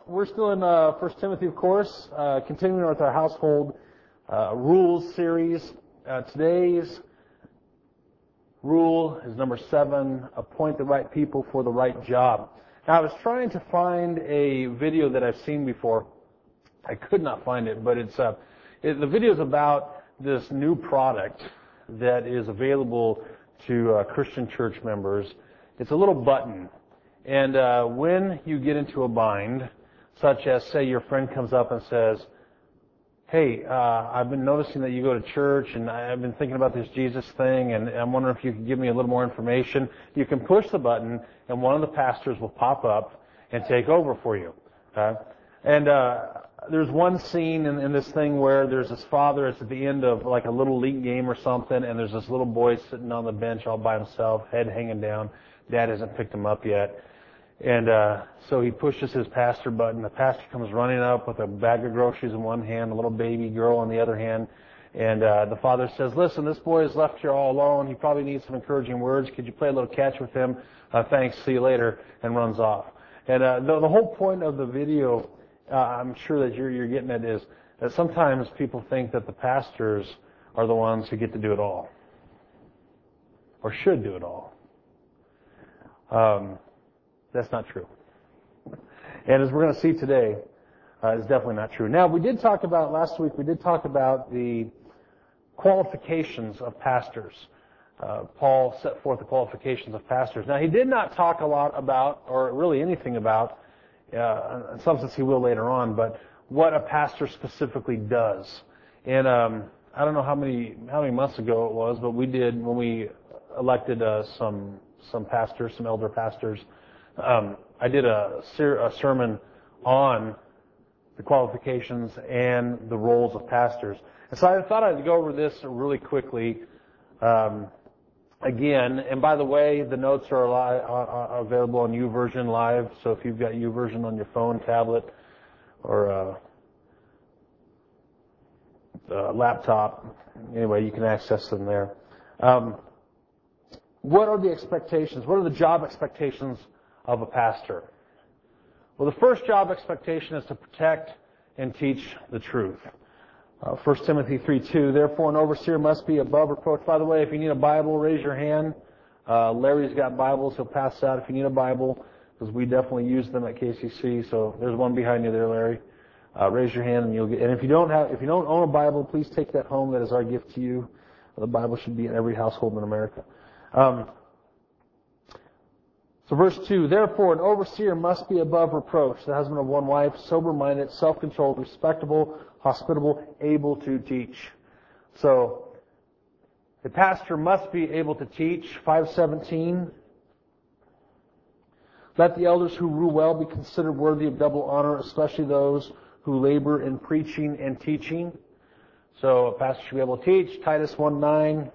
we're still in 1 Timothy, of course, continuing with our household rules series. Today's rule is number 7, appoint the right people for the right job. Now, I was trying to find a video that I've seen before. I could not find it, but the video is about this new product that is available to Christian church members. It's a little button. And when you get into a bind, such as, say, your friend comes up and says, hey, I've been noticing that you go to church, and I've been thinking about this Jesus thing, and I'm wondering if you could give me a little more information. You can push the button, and one of the pastors will pop up and take over for you. Okay? And there's one scene in this thing where there's this father. It's at the end of like a little league game or something, and there's this little boy sitting on the bench all by himself, head hanging down. Dad hasn't picked him up yet. And so he pushes his pastor button. The pastor comes running up with a bag of groceries in one hand, a little baby girl in the other hand. And the father says, listen, this boy is left here all alone. He probably needs some encouraging words. Could you play a little catch with him? Thanks, see you later, and runs off. And the whole point of the video, I'm sure that you're getting at, is that sometimes people think that the pastors are the ones who get to do it all, or should do it all. That's not true. And as we're going to see today, it's definitely not true. Now, last week we did talk about the qualifications of pastors. Paul set forth the qualifications of pastors. Now, he did not talk a lot about, or really anything about, in some sense he will later on, but what a pastor specifically does. And I don't know how many months ago it was, but we did, when we elected some pastors, some elder pastors, I did a sermon on the qualifications and the roles of pastors. And so I thought I'd go over this really quickly again. And by the way, the notes are available on YouVersion Live. So if you've got YouVersion on your phone, tablet, or laptop, anyway, you can access them there. What are the expectations? What are the job expectations of a pastor? Well, the first job expectation is to protect and teach the truth. 1 Timothy 3:2, therefore an overseer must be above reproach. By the way, if you need a Bible, raise your hand. Larry's got Bibles. He'll pass out if you need a Bible, because we definitely use them at KCC. So there's one behind you there, Larry. Raise your hand and you'll get. And if you don't own a Bible, please take that home. That is our gift to you. The Bible should be in every household in America. So verse 2, therefore an overseer must be above reproach, the husband of one wife, sober-minded, self-controlled, respectable, hospitable, able to teach. So the pastor must be able to teach. 5:17, let the elders who rule well be considered worthy of double honor, especially those who labor in preaching and teaching. So a pastor should be able to teach. Titus 1:9.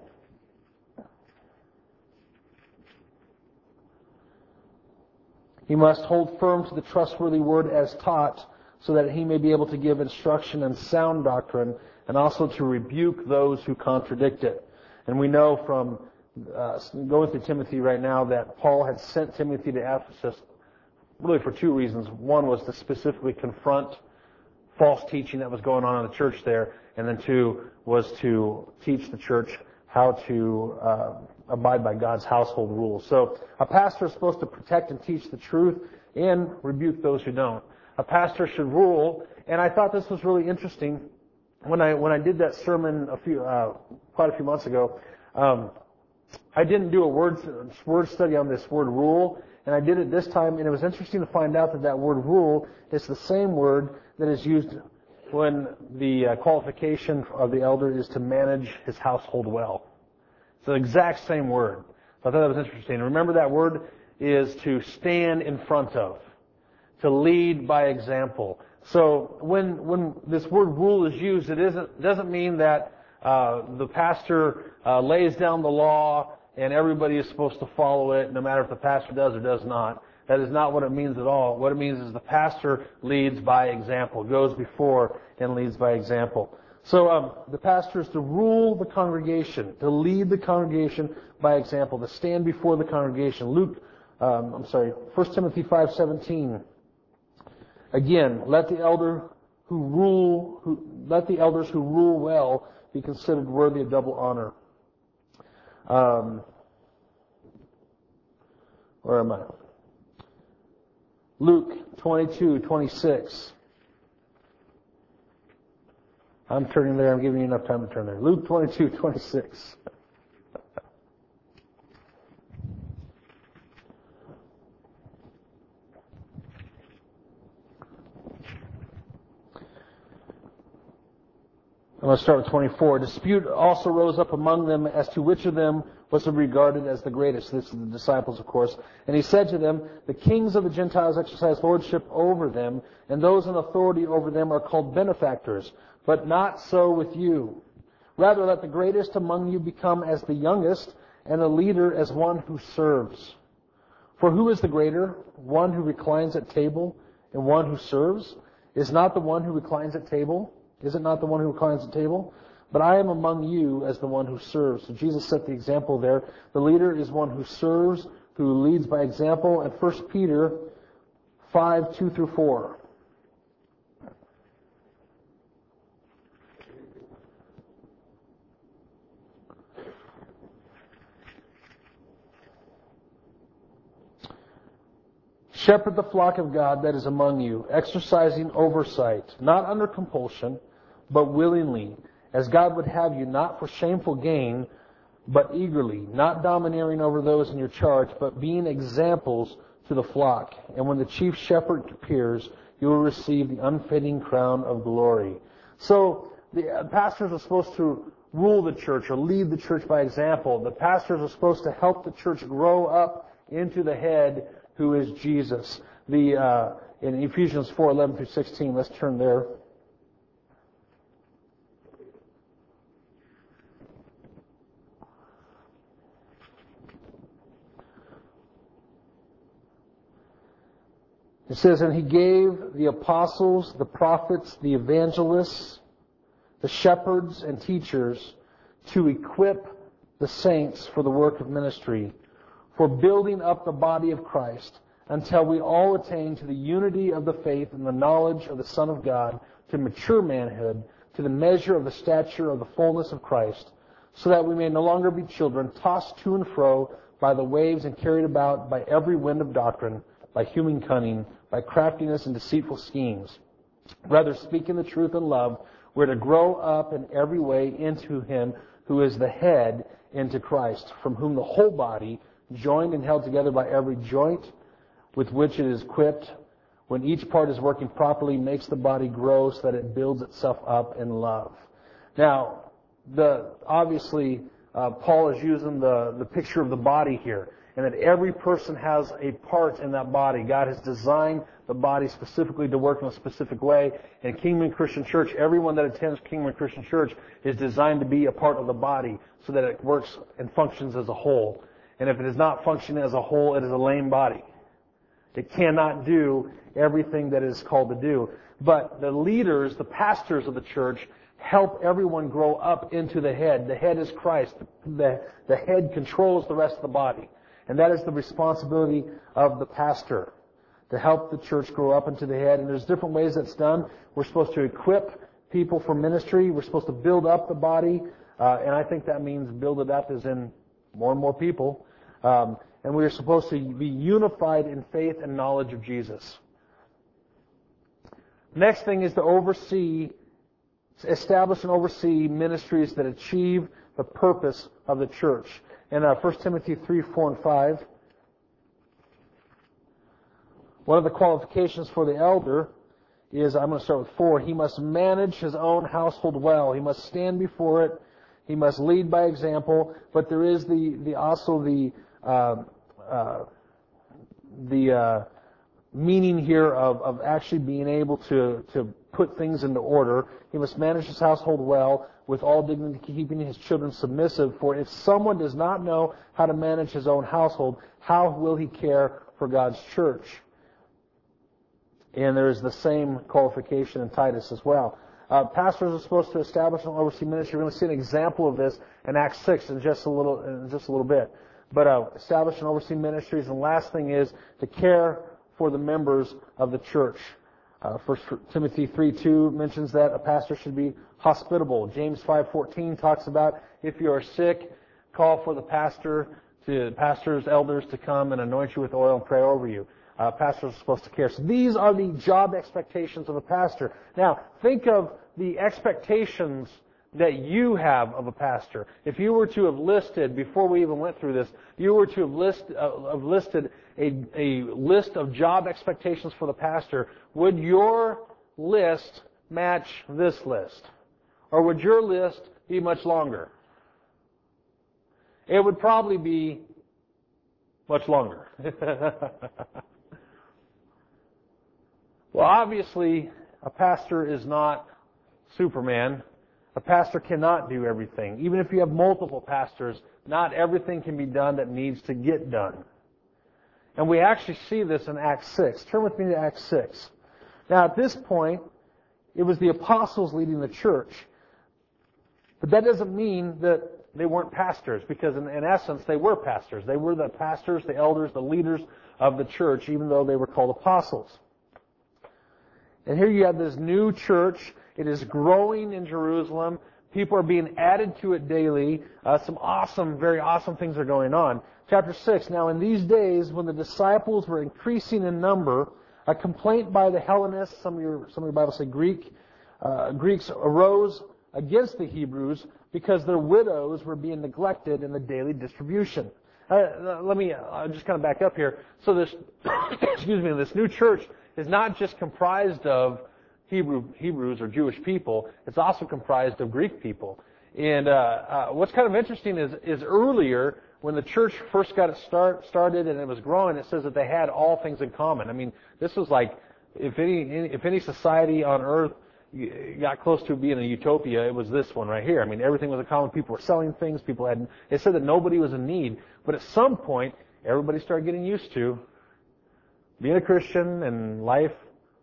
He must hold firm to the trustworthy word as taught, so that he may be able to give instruction in sound doctrine, and also to rebuke those who contradict it. And we know from going through Timothy right now that Paul had sent Timothy to Ephesus really for 2 reasons. One was to specifically confront false teaching that was going on in the church there, and then 2 was to teach the church how to abide by God's household rules. So a pastor is supposed to protect and teach the truth and rebuke those who don't. A pastor should rule, and I thought this was really interesting. When I did that sermon quite a few months ago, I didn't do a word study on this word rule, and I did it this time, and it was interesting to find out that word rule is the same word that is used when the qualification of the elder is to manage his household well. It's the exact same word. I thought that was interesting. Remember, that word is to stand in front of, to lead by example. So when this word rule is used, it doesn't mean that the pastor lays down the law and everybody is supposed to follow it, no matter if the pastor does or does not. That is not what it means at all. What it means is the pastor leads by example, goes before and leads by example. So the pastor is to rule the congregation, to lead the congregation by example, to stand before the congregation. 1 Timothy 5:17. Again, let the elders who rule well be considered worthy of double honor. Where am I? Luke 22:26. I'm turning there. I'm giving you enough time to turn there. Luke 22:26. I'm going to start with 24. A dispute also rose up among them as to which of them was regarded as the greatest. This is the disciples, of course. And he said to them, the kings of the Gentiles exercise lordship over them, and those in authority over them are called benefactors. But not so with you. Rather, let the greatest among you become as the youngest, and the leader as one who serves. For who is the greater? One who reclines at table, and one who serves? Is not the one who reclines at table? Is it not the one who reclines at table? But I am among you as the one who serves. So Jesus set the example there. The leader is one who serves, who leads by example. And 1 Peter 5:2-4. Shepherd the flock of God that is among you, exercising oversight, not under compulsion, but willingly, as God would have you, not for shameful gain, but eagerly, not domineering over those in your charge, but being examples to the flock. And when the chief shepherd appears, you will receive the unfading crown of glory. So the pastors are supposed to rule the church or lead the church by example. The pastors are supposed to help the church grow up into the head, who is Jesus. In Ephesians 4:11-16, let's turn there. It says, and he gave the apostles, the prophets, the evangelists, the shepherds and teachers to equip the saints for the work of ministry, for building up the body of Christ, until we all attain to the unity of the faith and the knowledge of the Son of God, to mature manhood, to the measure of the stature of the fullness of Christ, so that we may no longer be children, tossed to and fro by the waves and carried about by every wind of doctrine, by human cunning, by craftiness and deceitful schemes. Rather, speaking the truth in love, we're to grow up in every way into Him who is the head, into Christ, from whom the whole body, joined and held together by every joint with which it is equipped, when each part is working properly, makes the body grow so that it builds itself up in love. Now, obviously, Paul is using the picture of the body here, and that every person has a part in that body. God has designed the body specifically to work in a specific way. In Kingman Christian Church, everyone that attends Kingman Christian Church is designed to be a part of the body so that it works and functions as a whole. And if it is not functioning as a whole, it is a lame body. It cannot do everything that it is called to do. But the leaders, the pastors of the church, help everyone grow up into the head. The head is Christ. The head controls the rest of the body. And that is the responsibility of the pastor, to help the church grow up into the head. And there's different ways that's done. We're supposed to equip people for ministry. We're supposed to build up the body. And I think that means build it up as in more and more people. And we are supposed to be unified in faith and knowledge of Jesus. Next thing is to establish and oversee ministries that achieve the purpose of the church. In 1 Timothy 3:4-5, one of the qualifications for the elder is, I'm going to start with 4, he must manage his own household well. He must stand before it. He must lead by example. But there is also the meaning here of actually being able to put things into order. He must manage his household well, with all dignity, keeping his children submissive. For if someone does not know how to manage his own household, how will he care for God's church? And there is the same qualification in Titus as well. Pastors are supposed to establish and oversee ministry. We're going to see an example of this in Acts 6 in just a little bit. But establish and oversee ministries. And the last thing is to care for the members of the church. 1 Timothy 3:2 mentions that a pastor should be hospitable. James 5:14 talks about if you are sick, call for the pastors, elders to come and anoint you with oil and pray over you. Pastors are supposed to care. So these are the job expectations of a pastor. Now, think of the expectations that you have of a pastor. If you were to have listed, before we even went through this, you were to have listed a list of job expectations for the pastor, would your list match this list? Or would your list be much longer? It would probably be much longer. Well, obviously, a pastor is not Superman. A pastor cannot do everything. Even if you have multiple pastors, not everything can be done that needs to get done. And we actually see this in Acts 6. Turn with me to Acts 6. Now, at this point, it was the apostles leading the church. But that doesn't mean that they weren't pastors, because in essence, they were pastors. They were the pastors, the elders, the leaders of the church, even though they were called apostles. And here you have this new church. It is growing in Jerusalem. People are being added to it daily. Some awesome, very awesome things are going on. Chapter 6, now in these days when the disciples were increasing in number, a complaint by the Hellenists, some of your Bibles say Greeks, arose against the Hebrews because their widows were being neglected in the daily distribution. Let me just kind of back up here. So this, this new church is not just comprised of Hebrews or Jewish people. It's also comprised of Greek people. And what's kind of interesting is earlier, when the church first got it started and it was growing, it says that they had all things in common. I mean, this was like, if any society on earth got close to being a utopia, it was this one right here. I mean, everything was in common. People were selling things. It said that nobody was in need. But at some point, everybody started getting used to being a Christian, and life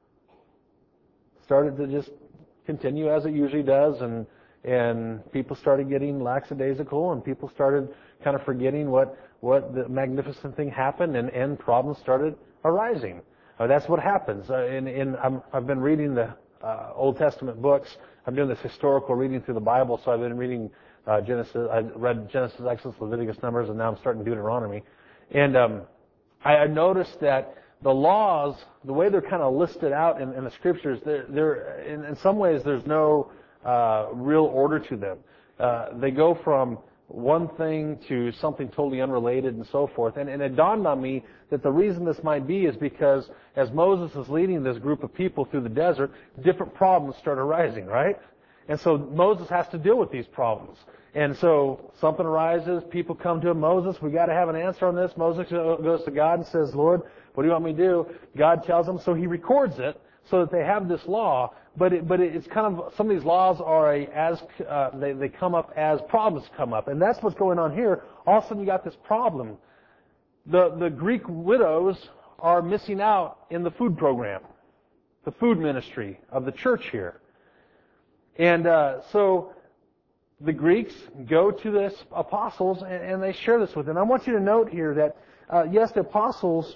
started to just continue as it usually does, and people started getting lackadaisical, and people started kind of forgetting what the magnificent thing happened, and problems started arising. That's what happens. I've been reading the Old Testament books. I'm doing this historical reading through the Bible, so I've been reading Genesis. I read Genesis, Exodus, Leviticus, Numbers, and now I'm starting Deuteronomy. And I noticed that the laws, the way they're kind of listed out in the scriptures, they're in some ways there's no real order to them. They go from one thing to something totally unrelated and so forth. And it dawned on me that the reason this might be is because as Moses is leading this group of people through the desert, different problems start arising, right? And so Moses has to deal with these problems. And so something arises, people come to him, Moses, we got to have an answer on this. Moses goes to God and says, Lord, what do you want me to do? God tells him, so he records it so that they have this law. But it's kind of, some of these laws are they come up as problems come up. And that's what's going on here. All of a sudden you got this problem. The Greek widows are missing out in the food program, the food ministry of the church here. And so the Greeks go to the apostles and they share this with them. I want you to note here that, yes, the apostles,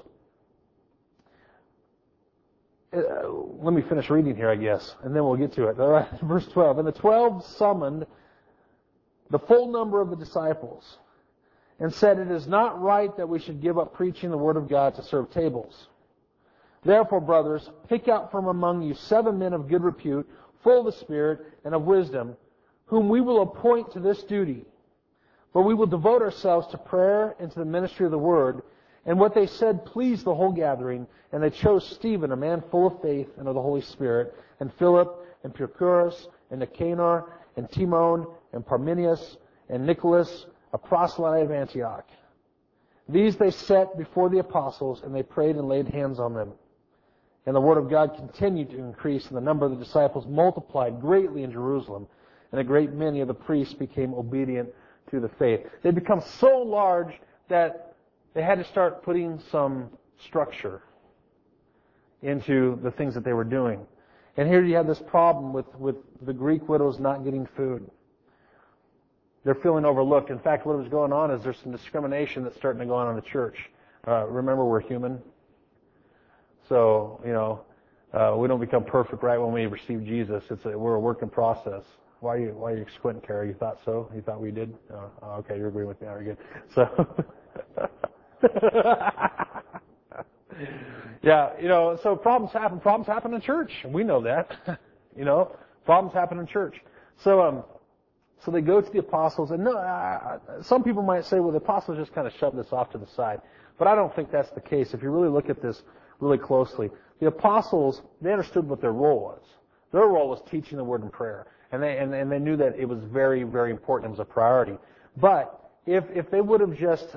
let me finish reading here, I guess, and then we'll get to it. All right, verse 12. And the 12 summoned the full number of the disciples and said, it is not right that we should give up preaching the word of God to serve tables. Therefore, brothers, pick out from among you 7 men of good repute, full of the Spirit and of wisdom, whom we will appoint to this duty. For we will devote ourselves to prayer and to the ministry of the word. And what they said pleased the whole gathering, and they chose Stephen, a man full of faith and of the Holy Spirit, and Philip, and Prochorus, and Nicanor, and Timon, and Parmenius, and Nicholas, a proselyte of Antioch. These they set before the apostles, and they prayed and laid hands on them. And the word of God continued to increase, and the number of the disciples multiplied greatly in Jerusalem, and a great many of the priests became obedient to the faith. They become so large that they had to start putting some structure into the things that they were doing. And here you have this problem with the Greek widows not getting food. They're feeling overlooked. In fact, what was going on is there's some discrimination that's starting to go on in the church. Remember, we're human. So, We don't become perfect right when we receive Jesus. We're a work in process. Why are you squinting, Carrie? You thought so? You thought we did? Oh, okay, you're agreeing with me. All right, good. So, yeah, so problems happen. Problems happen in church. We know that. Problems happen in church. So they go to the apostles, and some people might say, well, the apostles just kind of shoved this off to the side. But I don't think that's the case. If you really look at this really closely, the apostles, they understood what their role was. Their role was teaching the word and prayer. And they knew that it was very, very important. It was a priority. But if they would have just,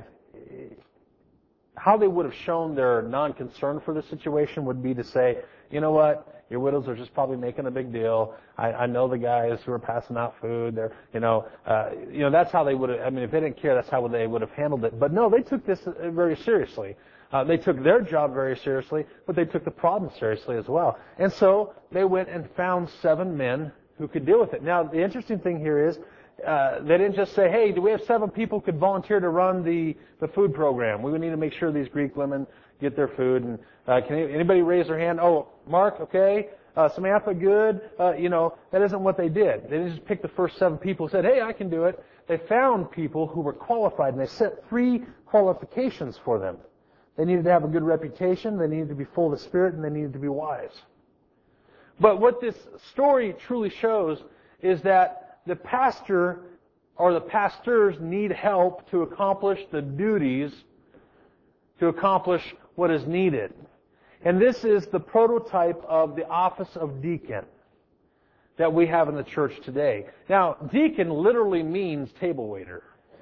how they would have shown their non-concern for the situation would be to say, you know what, your widows are just probably making a big deal. I know the guys who are passing out food. They're, that's how they would have, if they didn't care, that's how they would have handled it. But no, they took this very seriously. They took their job very seriously, but they took the problem seriously as well. And so they went and found 7 men who could deal with it. Now, the interesting thing here is, they didn't just say, hey, do we have 7 people who could volunteer to run the food program? We would need to make sure these Greek women get their food. And can anybody raise their hand? Oh, Mark, okay. Samantha, good. That isn't what they did. They didn't just pick the first 7 people and said, hey, I can do it. They found people who were qualified, and they set 3 qualifications for them. They needed to have a good reputation, they needed to be full of the Spirit, and they needed to be wise. But what this story truly shows is that the pastor or the pastors need help to accomplish the duties, to accomplish what is needed. And this is the prototype of the office of deacon that we have in the church today. Now, deacon literally means table waiter.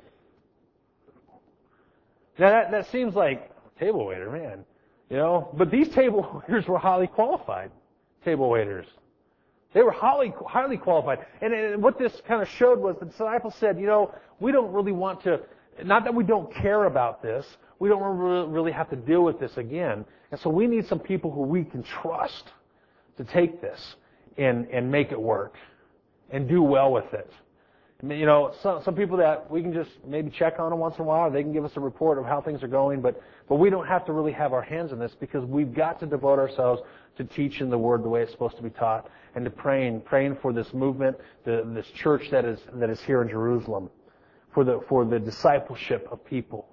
Now that seems like table waiter, man. But these table waiters were highly qualified table waiters. They were highly qualified. And what this kind of showed was the disciples said, we don't really want to, not that we don't care about this, we don't really have to deal with this again. And so we need some people who we can trust to take this and make it work and do well with it. Some people that we can just maybe check on them once in a while, they can give us a report of how things are going, but we don't have to really have our hands in this because we've got to devote ourselves to teaching the Word the way it's supposed to be taught and to praying for this movement, this church that is here in Jerusalem, for the discipleship of people.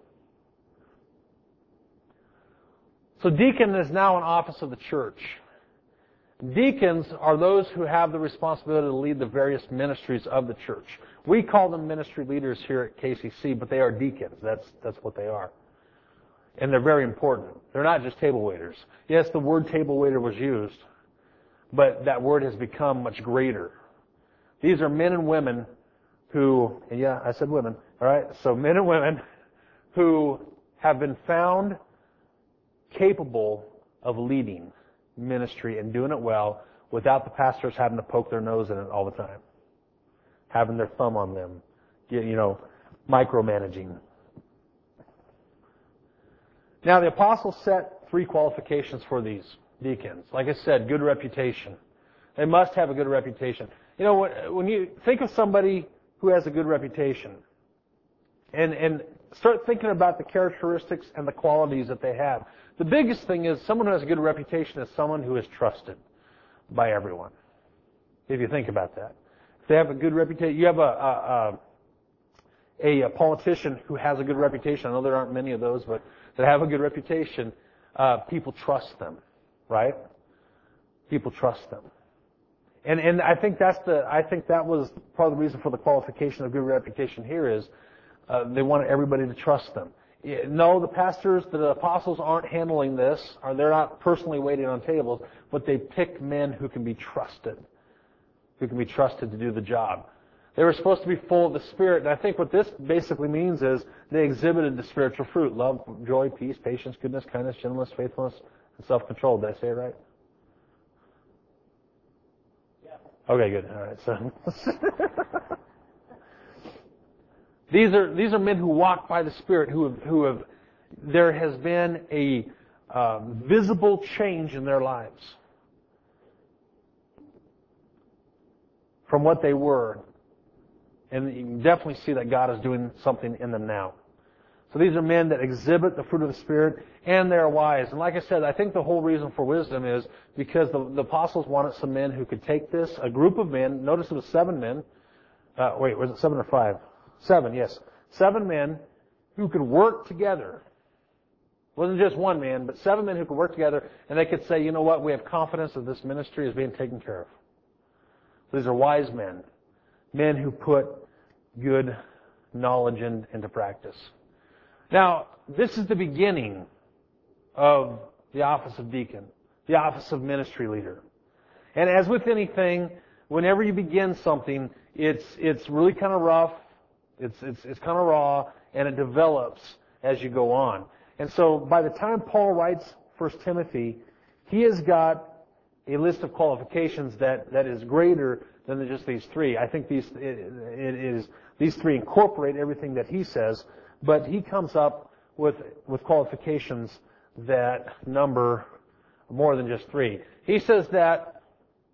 So deacon is now an office of the church. Deacons are those who have the responsibility to lead the various ministries of the church. We call them ministry leaders here at KCC, but they are deacons. That's what they are. And they're very important. They're not just table waiters. Yes, the word table waiter was used, but that word has become much greater. These are men and women who, and yeah, I said women, all right? So men and women who have been found capable of leading ministry and doing it well without the pastors having to poke their nose in it all the time, having their thumb on them, micromanaging. Now, the apostles set 3 qualifications for these deacons. Like I said, good reputation. They must have a good reputation. When you think of somebody who has a good reputation and start thinking about the characteristics and the qualities that they have, the biggest thing is someone who has a good reputation is someone who is trusted by everyone. If you think about that. If they have a good reputation, you have a politician who has a good reputation. I know there aren't many of those, but that have a good reputation, people trust them, right? People trust them. And I think that was part of the reason for the qualification of good reputation here is they wanted everybody to trust them. No, the pastors, the apostles aren't handling this, or they're not personally waiting on tables, but they pick men who can be trusted to do the job. They were supposed to be full of the Spirit, and I think what this basically means is they exhibited the spiritual fruit: love, joy, peace, patience, goodness, kindness, gentleness, faithfulness, and self-control. Did I say it right? Yeah. Okay, good. All right, so These are men who walk by the Spirit, who have there has been a visible change in their lives from what they were. And you can definitely see that God is doing something in them now. So these are men that exhibit the fruit of the Spirit, and they're wise. And like I said, I think the whole reason for wisdom is because the apostles wanted some men who could take this, a group of men, notice it was 7 men. Was it 7 or 5? 7, yes. 7 men who could work together. It wasn't just one man, but 7 men who could work together, and they could say, you know what, we have confidence that this ministry is being taken care of. These are wise men. Men who put good knowledge into practice. Now, this is the beginning of the office of deacon, the office of ministry leader. And as with anything, whenever you begin something, it's really kind of rough, it's kind of raw, and it develops as you go on. And so by the time Paul writes 1 Timothy, he has got a list of qualifications that is greater than just these 3. I think these 3 incorporate everything that he says, but he comes up with qualifications that number more than just 3. He says that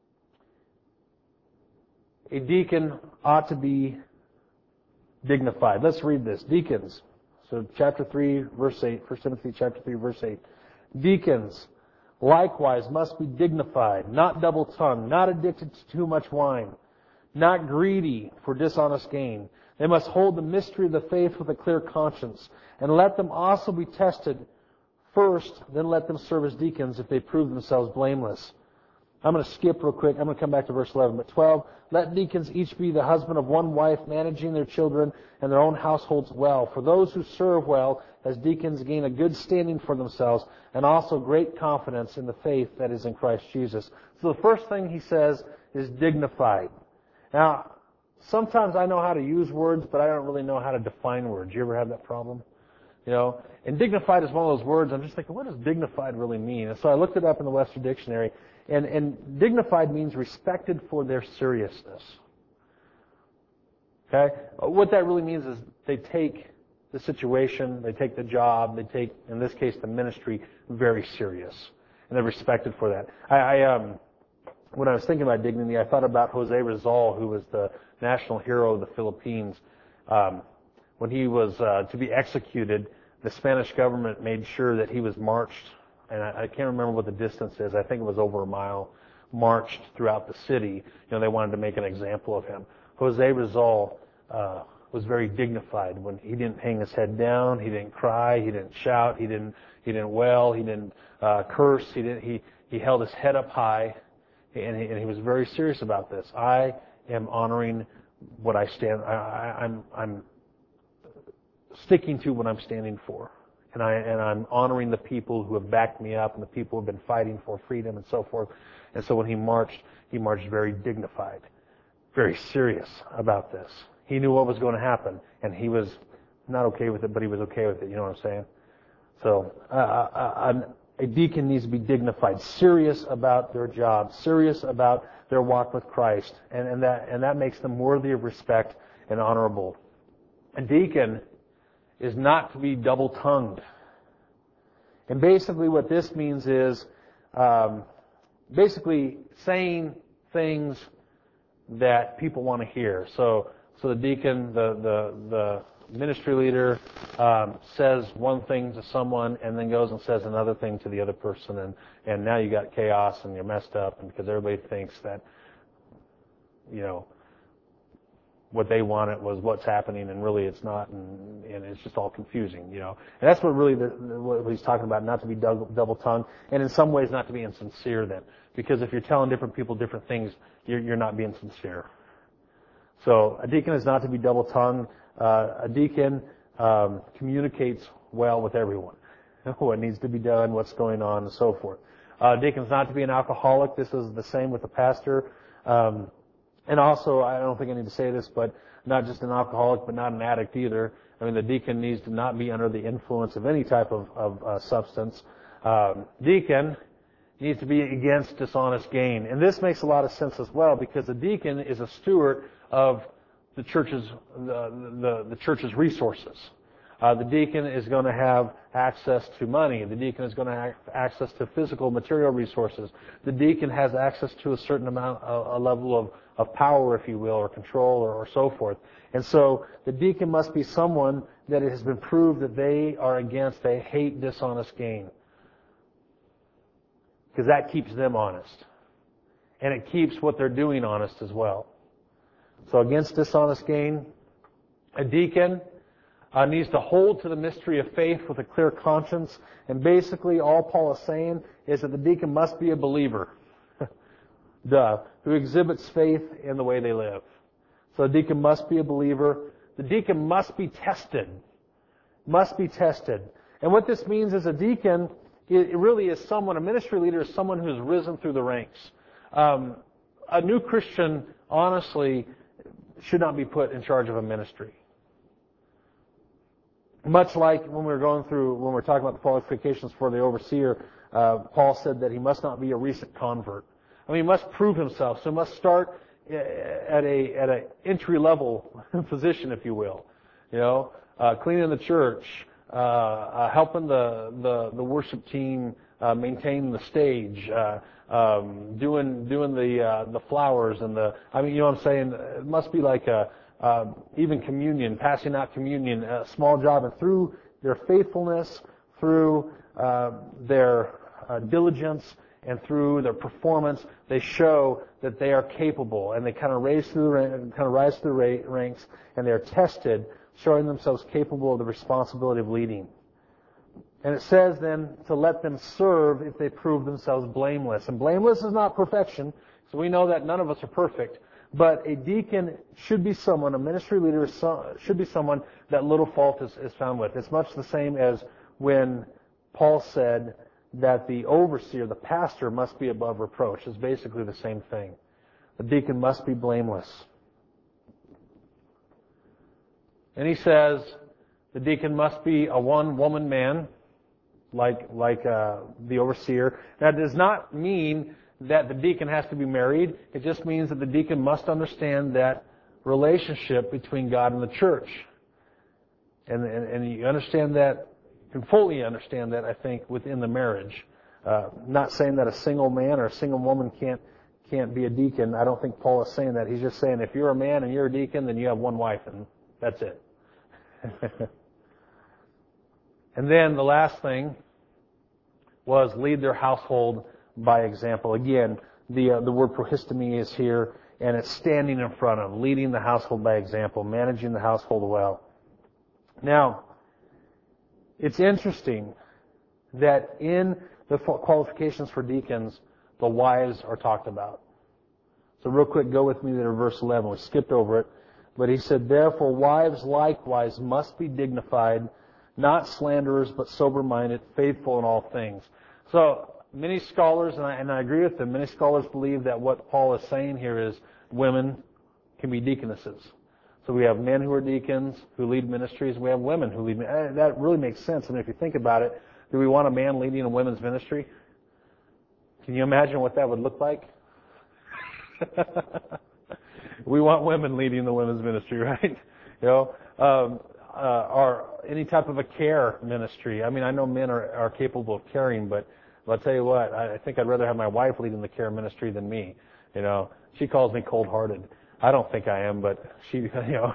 a deacon ought to be dignified. Let's read this. Deacons. So chapter 3, verse 8. 1 Timothy chapter 3, verse 8. Deacons likewise must be dignified, not double-tongued, not addicted to too much wine, not greedy for dishonest gain. They must hold the mystery of the faith with a clear conscience, and let them also be tested first, then let them serve as deacons if they prove themselves blameless. I'm going to skip real quick. I'm going to come back to verse 11. But 12, let deacons each be the husband of one wife, managing their children and their own households well. For those who serve well as deacons gain a good standing for themselves and also great confidence in the faith that is in Christ Jesus. So the first thing he says is dignified. Now, sometimes I know how to use words, but I don't really know how to define words. You ever have that problem? You know, and dignified is one of those words. I'm just thinking, what does dignified really mean? And so I looked it up in the Webster Dictionary, and dignified means respected for their seriousness. Okay? What that really means is they take the situation, they take the job, they take, in this case, the ministry, very serious. And they're respected for that. When I was thinking about dignity, I thought about Jose Rizal, who was the national hero of the Philippines. When he was to be executed, the Spanish government made sure that he was marched, and I can't remember what the distance is. I think it was over a mile, marched throughout the city. You know, they wanted to make an example of him. Jose Rizal was very dignified. When he didn't hang his head down, he didn't cry, he didn't shout, he didn't wail, he didn't curse. He held his head up high, and he was very serious about this. I am honoring what I stand. I'm sticking to what I'm standing for. And I'm honoring the people who have backed me up and the people who have been fighting for freedom and so forth. And so when he marched very dignified, very serious about this. He knew what was going to happen, and he was not okay with it, but he was okay with it. You know what I'm saying? So a deacon needs to be dignified, serious about their job, serious about their walk with Christ, and that makes them worthy of respect and honorable. A deacon is not to be double-tongued. And basically what this means is basically saying things that people want to hear. So the deacon, the ministry leader, says one thing to someone and then goes and says another thing to the other person, and now you got chaos and you're messed up, and because everybody thinks that, you know, what they wanted was what's happening, and really it's not, and it's just all confusing, you know. And that's what really what he's talking about, not to be double-tongued, and in some ways not to be insincere then. Because if you're telling different people different things, you're not being sincere. So a deacon is not to be double-tongued. A deacon communicates well with everyone. What needs to be done, what's going on, and so forth. A deacon is not to be an alcoholic. This is the same with the pastor. And also, I don't think I need to say this, but not just an alcoholic, but not an addict either. I mean, the deacon needs to not be under the influence of any type of substance. Deacon needs to be against dishonest gain. And this makes a lot of sense as well, because the deacon is a steward of the church's resources. The deacon is going to have access to money. The deacon is going to have access to physical, material resources. The deacon has access to a certain amount, a level of power, if you will, or control, or so forth. And so the deacon must be someone that it has been proved that they hate dishonest gain. Because that keeps them honest. And it keeps what they're doing honest as well. So against dishonest gain, a deacon needs to hold to the mystery of faith with a clear conscience. And basically all Paul is saying is that the deacon must be a believer. Who exhibits faith in the way they live. So the deacon must be a believer. The deacon must be tested. Must be tested. And what this means is a deacon, it really is someone, a ministry leader is someone who has risen through the ranks. A new Christian, honestly, should not be put in charge of a ministry. Much like when we're talking about the qualifications for the overseer, Paul said that he must not be a recent convert. I mean, he must prove himself. So he must start at a entry level position, if you will. Cleaning the church, helping the worship team maintain the stage, doing the flowers and you know what I'm saying? It must be like even communion, passing out communion, a small job, and through their faithfulness, through their diligence, and through their performance, they show that they are capable, and they kind of rise through the ranks, and they're tested, showing themselves capable of the responsibility of leading. And it says then to let them serve if they prove themselves blameless. And blameless is not perfection, so we know that none of us are perfect. But a deacon should be someone, a ministry leader should be someone that little fault is found with. It's much the same as when Paul said that the overseer, the pastor, must be above reproach. It's basically the same thing. The deacon must be blameless. And he says the deacon must be a one-woman man, like the overseer. That does not mean that the deacon has to be married. It just means that the deacon must understand that relationship between God and the church. And you understand that, you can fully understand that, I think, within the marriage. Not saying that a single man or a single woman can't be a deacon. I don't think Paul is saying that. He's just saying if you're a man and you're a deacon, then you have one wife, and that's it. And then the last thing was lead their household by example. Again, the word prohistemi is here, and it's standing in front of, leading the household by example, managing the household well. Now, it's interesting that in the qualifications for deacons, the wives are talked about. So real quick, go with me to verse 11. We skipped over it. But he said, therefore wives likewise must be dignified, not slanderers, but sober-minded, faithful in all things. So many scholars, and I agree with them, many scholars believe that what Paul is saying here is women can be deaconesses. So we have men who are deacons, who lead ministries, and we have women who lead ministries. That really makes sense. And if you think about it, do we want a man leading a women's ministry? Can you imagine what that would look like? We want women leading the women's ministry, right? Or any type of a care ministry. I mean, I know men are capable of caring, but I'll tell you what, I think I'd rather have my wife leading the care ministry than me. She calls me cold-hearted. I don't think I am, but she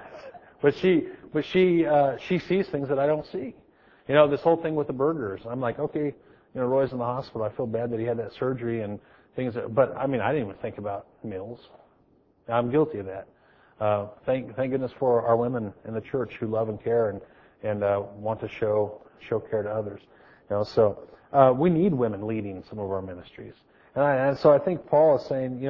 sees things that I don't see. This whole thing with the burgers. I'm like, okay, Roy's in the hospital. I feel bad that he had that surgery and things. But I didn't even think about meals. I'm guilty of that. Thank goodness for our women in the church who love and care and want to show care to others. So we need women leading some of our ministries. And so I think Paul is saying,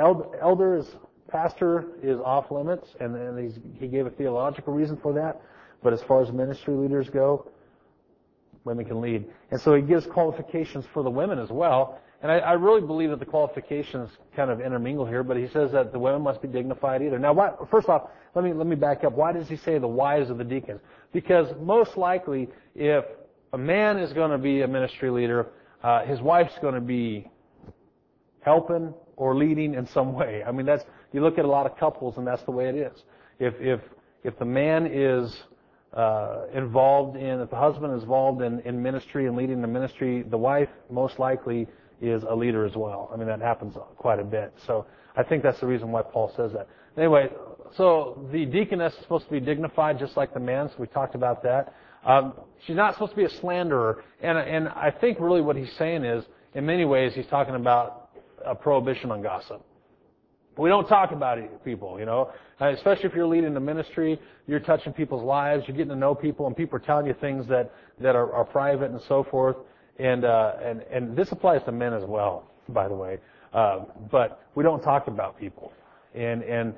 pastor is off limits, and he gave a theological reason for that. But as far as ministry leaders go, women can lead. And so he gives qualifications for the women as well. And I really believe that the qualifications kind of intermingle here, but he says that the women must be dignified either. Now, first off, let me back up. Why does he say the wives of the deacons? Because most likely, if a man is going to be a ministry leader, his wife's going to be helping or leading in some way. You look at a lot of couples, and that's the way it is. If the man is involved in, if the husband is involved in ministry and leading the ministry, the wife most likely is a leader as well. I mean, that happens quite a bit. So I think that's the reason why Paul says that. Anyway, so the deaconess is supposed to be dignified just like the man, so we talked about that. She's not supposed to be a slanderer. And I think really what he's saying is, in many ways, he's talking about a prohibition on gossip. We don't talk about it, people, you know. Especially if you're leading the ministry, you're touching people's lives, you're getting to know people, and people are telling you things that are private and so forth. And this applies to men as well, by the way. But we don't talk about people. And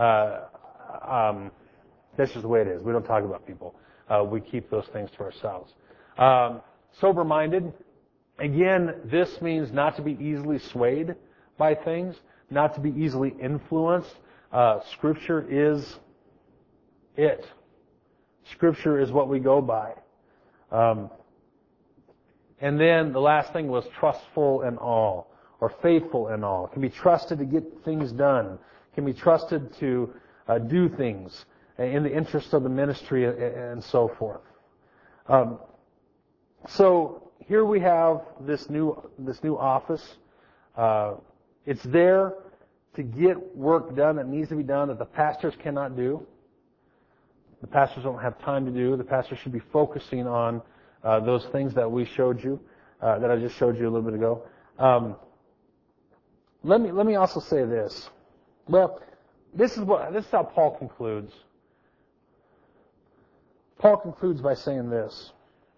that's just the way it is. We don't talk about people. We keep those things to ourselves. Sober-minded. Again, this means not to be easily swayed by things, not to be easily influenced. Scripture is it. Scripture is what we go by. And then the last thing was trustful in all, or faithful in all. Can be trusted to get things done. Can be trusted to do things in the interest of the ministry and so forth. So here we have this new office. It's there to get work done that needs to be done that the pastors cannot do. The pastors don't have time to do. The pastors should be focusing on those things that we showed you, that I just showed you a little bit ago. Let me also say this. Well, this is how Paul concludes. Paul concludes by saying this: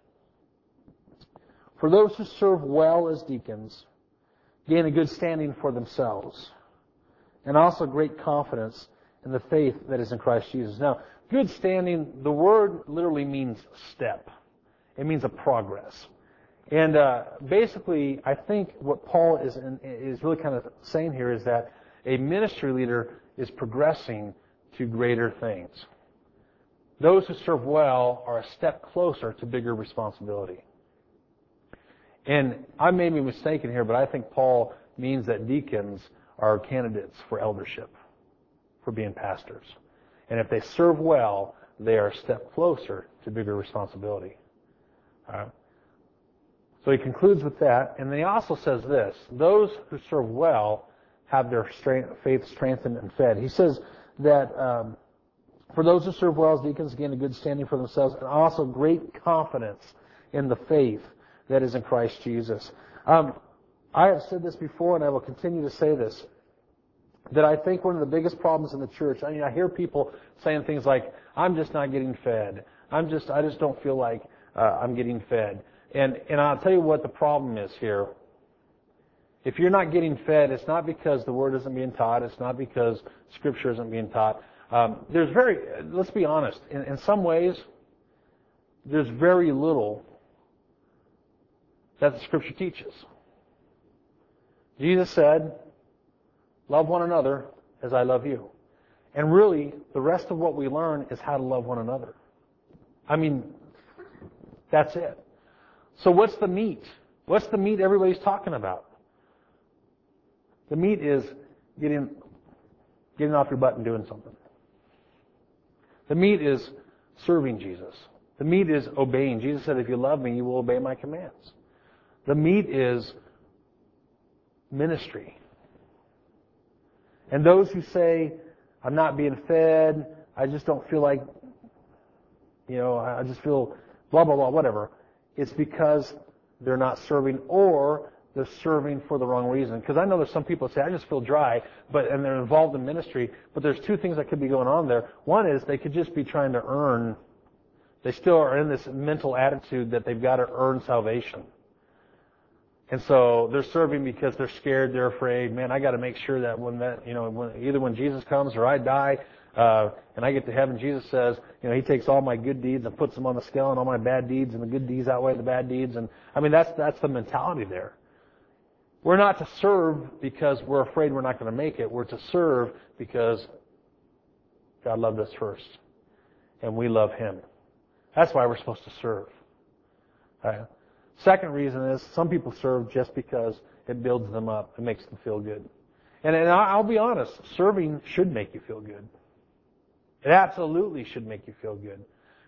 for those who serve well as deacons gain a good standing for themselves, and also great confidence in the faith that is in Christ Jesus. Now, good standing, the word literally means step. It means a progress. And basically, I think what Paul is really kind of saying here is that a ministry leader is progressing to greater things. Those who serve well are a step closer to bigger responsibility. And I may be mistaken here, but I think Paul means that deacons are candidates for eldership, for being pastors. And if they serve well, they are a step closer to bigger responsibility. All right? So he concludes with that, and then he also says this: those who serve well have their faith strengthened and fed. He says that for those who serve well as deacons gain a good standing for themselves, and also great confidence in the faith that is in Christ Jesus. I have said this before, and I will continue to say this, that I think one of the biggest problems in the church, I mean, I hear people saying things like, I'm just not getting fed. I just don't feel like I'm getting fed. And I'll tell you what the problem is here. If you're not getting fed, it's not because the Word isn't being taught. It's not because Scripture isn't being taught. Let's be honest, in some ways, there's very little that the Scripture teaches. Jesus said, love one another as I love you. And really, the rest of what we learn is how to love one another. I mean, that's it. So what's the meat? What's the meat everybody's talking about? The meat is getting off your butt and doing something. The meat is serving Jesus. The meat is obeying. Jesus said, if you love me, you will obey my commands. The meat is ministry. And those who say, I'm not being fed, I just don't feel like, I just feel blah, blah, blah, whatever, it's because they're not serving, or they're serving for the wrong reason. Because I know there's some people that say, I just feel dry, and they're involved in ministry, but there's two things that could be going on there. One is they could just be trying to earn, they still are in this mental attitude that they've got to earn salvation. And so they're serving because they're scared, they're afraid. Man, I got to make sure that either when Jesus comes or I die, and I get to heaven, Jesus says, He takes all my good deeds and puts them on the scale, and all my bad deeds, and the good deeds outweigh the bad deeds. And I mean, that's the mentality there. We're not to serve because we're afraid we're not going to make it. We're to serve because God loved us first, and we love Him. That's why we're supposed to serve. Right? Second reason is some people serve just because it builds them up. It makes them feel good. And I'll be honest, serving should make you feel good. It absolutely should make you feel good.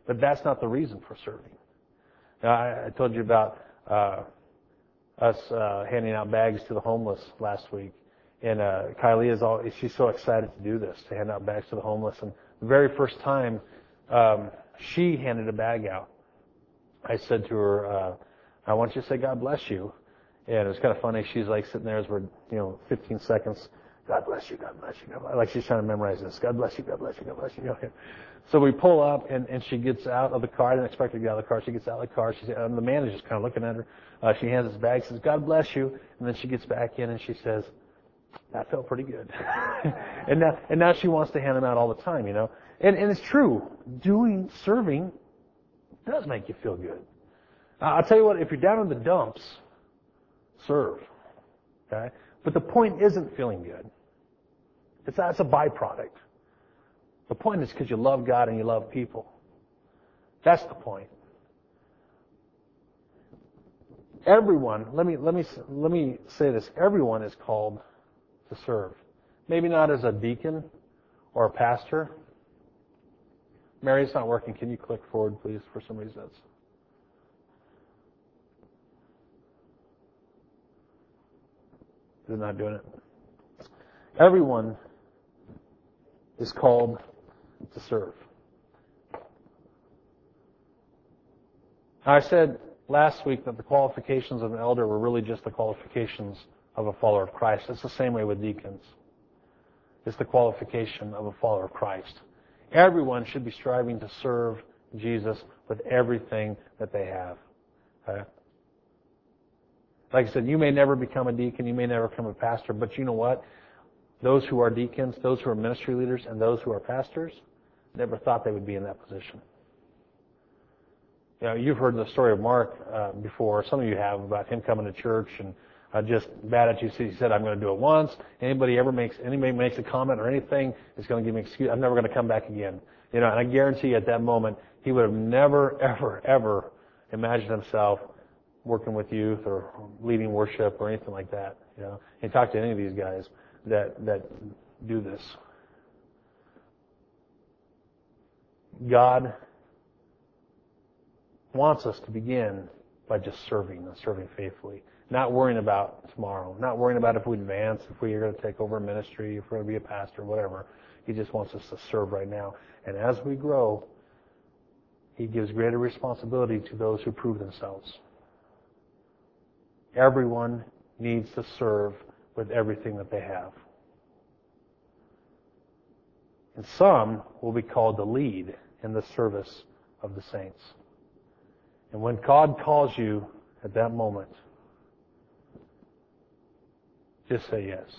But that's not the reason for serving. Now, I told you about us handing out bags to the homeless last week. And Kylie she's so excited to do this, to hand out bags to the homeless. And the very first time she handed a bag out, I said to her, I want you to say, God bless you. And it was kind of funny. She's like sitting there as we're, 15 seconds. God bless you, God bless you, God bless you. Like she's trying to memorize this. God bless you, God bless you, God bless you. So we pull up and she gets out of the car. I didn't expect her to get out of the car. She gets out of the car. The man is just kind of looking at her. She hands his bag, says, God bless you. And then she gets back in and she says, that felt pretty good. and now she wants to hand them out all the time, And it's true. Serving does make you feel good. I'll tell you what, if you're down in the dumps, serve. Okay? But the point isn't feeling good. That's a byproduct. The point is because you love God and you love people. That's the point. Everyone, let me say this. Everyone is called to serve. Maybe not as a deacon or a pastor. Mary, it's not working. Can you click forward, please? For some reason, is it not doing it? Everyone is called to serve. Now, I said last week that the qualifications of an elder were really just the qualifications of a follower of Christ. It's the same way with deacons. It's the qualification of a follower of Christ. Everyone should be striving to serve Jesus with everything that they have. Okay? Like I said, you may never become a deacon, you may never become a pastor, but you know what? Those who are deacons, those who are ministry leaders, and those who are pastors never thought they would be in that position. You've heard the story of Mark before. Some of you have, about him coming to church and just bad at you. He said, I'm going to do it once. Anybody makes a comment or anything, it's going to give me an excuse. I'm never going to come back again. And I guarantee you at that moment, he would have never, ever, ever imagined himself working with youth or leading worship or anything like that. And talk to any of these guys that do this. God wants us to begin by just serving and serving faithfully. Not worrying about tomorrow. Not worrying about if we advance, if we are going to take over a ministry, if we're going to be a pastor, whatever. He just wants us to serve right now. And as we grow, He gives greater responsibility to those who prove themselves. Everyone needs to serve with everything that they have. And some will be called to lead in the service of the saints. And when God calls you at that moment, just say yes.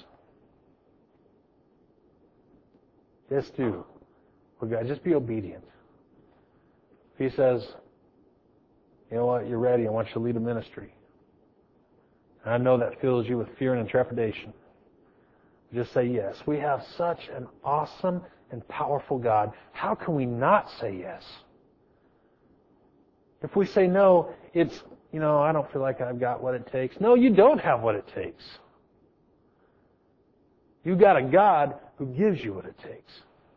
Just do. Just be obedient. If He says, you know what, you're ready, I want you to lead a ministry. And I know that fills you with fear and trepidation. Just say yes. We have such an awesome and powerful God. How can we not say yes? If we say no, it's, I don't feel like I've got what it takes. No, you don't have what it takes. You've got a God who gives you what it takes.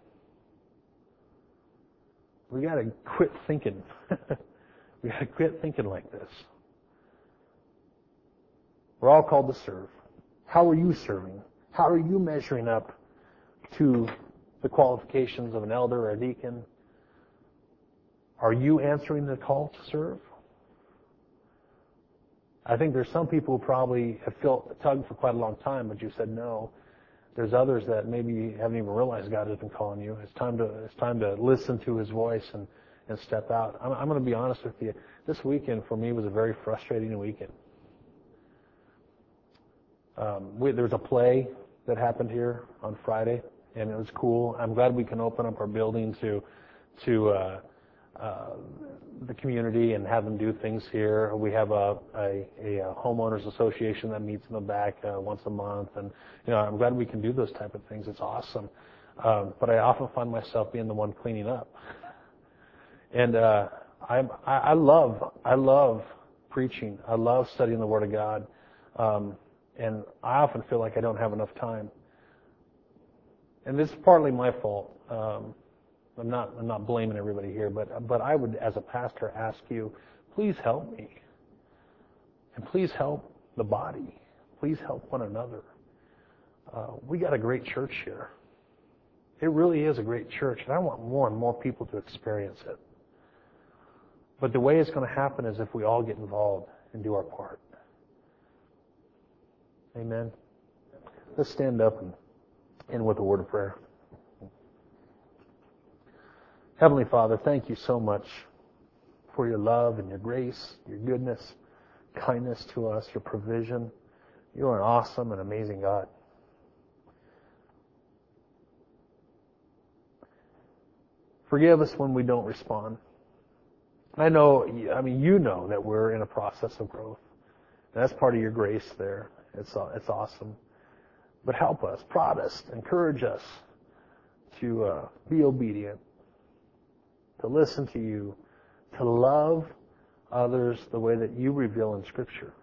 We got to quit thinking. We got to quit thinking like this. We're all called to serve. How are you serving? How are you measuring up to the qualifications of an elder or a deacon? Are you answering the call to serve? I think there's some people who probably have felt tugged for quite a long time, but you said no. There's others that maybe haven't even realized God has been calling you. It's time to listen to His voice and step out. I'm going to be honest with you. This weekend for me was a very frustrating weekend. There was a play that happened here on Friday, and it was cool. I'm glad we can open up our building to the community and have them do things here. We have a homeowners association that meets in the back once a month, and I'm glad we can do those type of things. It's awesome. But I often find myself being the one cleaning up. And I love preaching. I love studying the Word of God. And I often feel like I don't have enough time. And this is partly my fault. I'm not blaming everybody here, but I would, as a pastor, ask you, please help me. And please help the body. Please help one another. We got a great church here. It really is a great church, and I want more and more people to experience it. But the way it's going to happen is if we all get involved and do our part. Amen. Let's stand up and end with a word of prayer. Heavenly Father, thank you so much for your love and your grace, your goodness, kindness to us, your provision. You are an awesome and amazing God. Forgive us when we don't respond. You know that we're in a process of growth. And that's part of your grace there. It's awesome. But help us, prod us, encourage us to be obedient, to listen to you, to love others the way that you reveal in Scripture,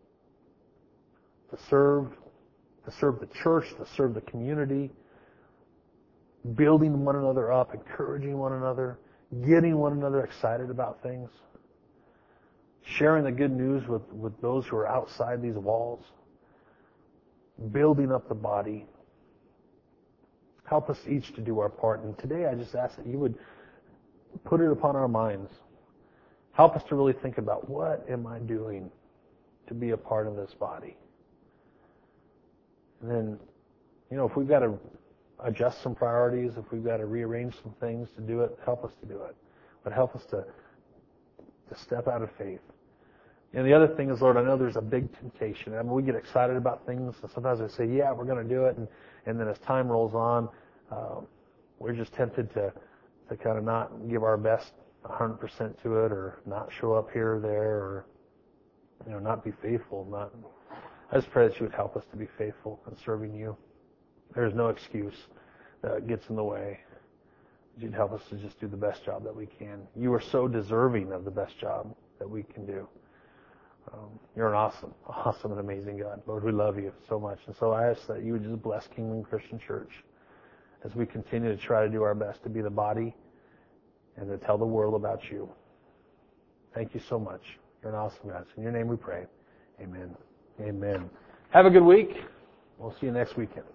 to serve the church, to serve the community, building one another up, encouraging one another, getting one another excited about things, sharing the good news with those who are outside these walls, building up the body. Help us each to do our part. And today I just ask that you would put it upon our minds. Help us to really think about, what am I doing to be a part of this body? And then, if we've got to adjust some priorities, if we've got to rearrange some things to do it, help us to do it. But help us to step out of faith. And the other thing is, Lord, I know there's a big temptation. We get excited about things, and sometimes we say, yeah, we're going to do it, and then as time rolls on, we're just tempted to kind of not give our best 100% to it, or not show up here or there, or not be faithful. I just pray that you would help us to be faithful in serving you. There's no excuse that gets in the way. You'd help us to just do the best job that we can. You are so deserving of the best job that we can do. You're an awesome and amazing God. Lord, we love you so much. And so I ask that you would just bless Kingdom Christian Church as we continue to try to do our best to be the body and to tell the world about you. Thank you so much. You're an awesome God. In your name we pray. Amen. Amen. Have a good week. We'll see you next weekend.